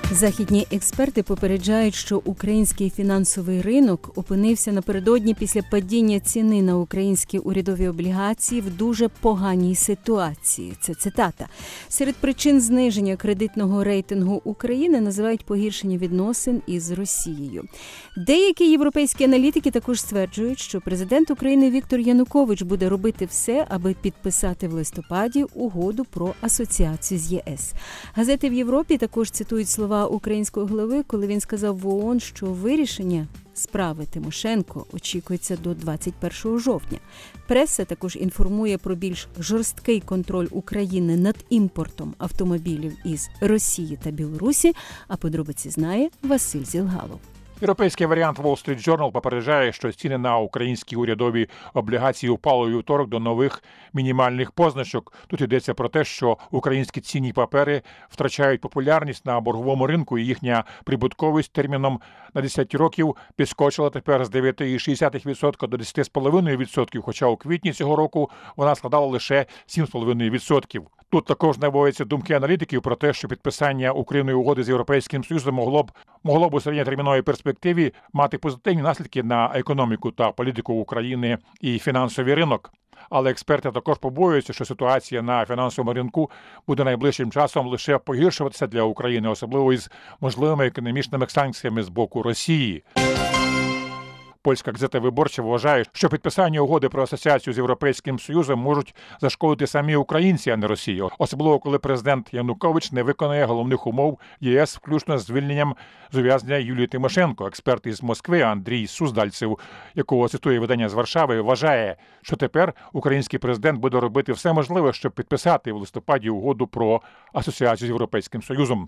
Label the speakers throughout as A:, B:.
A: Західні експерти попереджають, що український фінансовий ринок опинився напередодні після падіння ціни на українські урядові облігації в дуже поганій ситуації. Це цитата. Серед причин зниження кредитного рейтингу України називають погіршення відносин із Росією. Деякі європейські аналітики також стверджують, що президент України Віктор Янукович буде робити все, аби підписати в листопаді угоду про асоціацію з ЄС. Газети в Європі також цитують слова українського голови, коли він сказав в ООН, що вирішення справи Тимошенко очікується до 21 жовтня. Преса також інформує про більш жорсткий контроль України над імпортом автомобілів із Росії та Білорусі, а подробиці знає Василь Зілгалов.
B: Європейський варіант Wall Street Journal попереджає, що ціни на українські урядові облігації впали у вівторок до нових мінімальних позначок. Тут йдеться про те, що українські цінні папери втрачають популярність на борговому ринку, і їхня прибутковість терміном на 10 років підскочила тепер з 9,6% до 10,5%, хоча у квітні цього року вона складала лише 7,5%. Тут також наводяться думки аналітиків про те, що підписання Україною угоди з Європейським Союзом могло б у середньотерміновій перспективі мати позитивні наслідки на економіку та політику України і фінансовий ринок. Але експерти також побоюються, що ситуація на фінансовому ринку буде найближчим часом лише погіршуватися для України, особливо із можливими економічними санкціями з боку Росії. Польська газета «Виборча» вважає, що підписання угоди про асоціацію з Європейським Союзом можуть зашкодити самі українці, а не Росія. Особливо, коли президент Янукович не виконає головних умов ЄС, включно з звільненням з ув'язнення Юлії Тимошенко. Експерт із Москви Андрій Суздальцев, якого цитує видання з Варшави, вважає, що тепер український президент буде робити все можливе, щоб підписати в листопаді угоду про асоціацію з Європейським Союзом.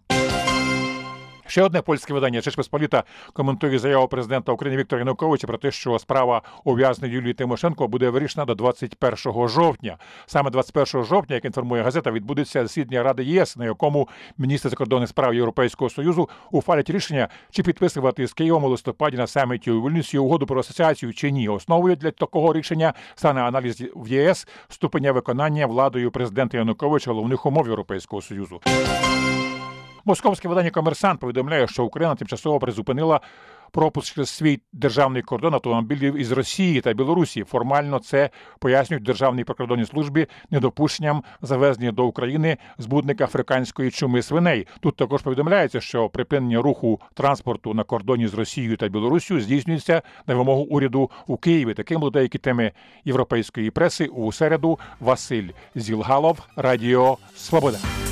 B: Ще одне польське видання «Rzecz Pospolita» коментує заяву президента України Віктора Януковича про те, що справа ув'язненої Юлії Тимошенко буде вирішена до 21 жовтня. Саме 21 жовтня, як інформує газета, відбудеться засідання Ради ЄС, на якому міністри закордонних справ Європейського Союзу ухвалять рішення, чи підписувати з Києвом у листопаді на саміті у Вільнюсі угоду про асоціацію чи ні. Основою для такого рішення стане аналіз в ЄС ступеня виконання владою президента Януковича головних умов Європейського Союзу. Московське видання «Комерсант» повідомляє, що Україна тимчасово призупинила пропуск через свій державний кордон автомобілів із Росії та Білорусі. Формально це пояснюють Державній прикордонній службі недопущенням завезення до України збудника африканської чуми свиней. Тут також повідомляється, що припинення руху транспорту на кордоні з Росією та Білоруссю здійснюється на вимогу уряду у Києві. Таким були деякі теми європейської преси у середу. Василь Зілгалов, Радіо Свобода.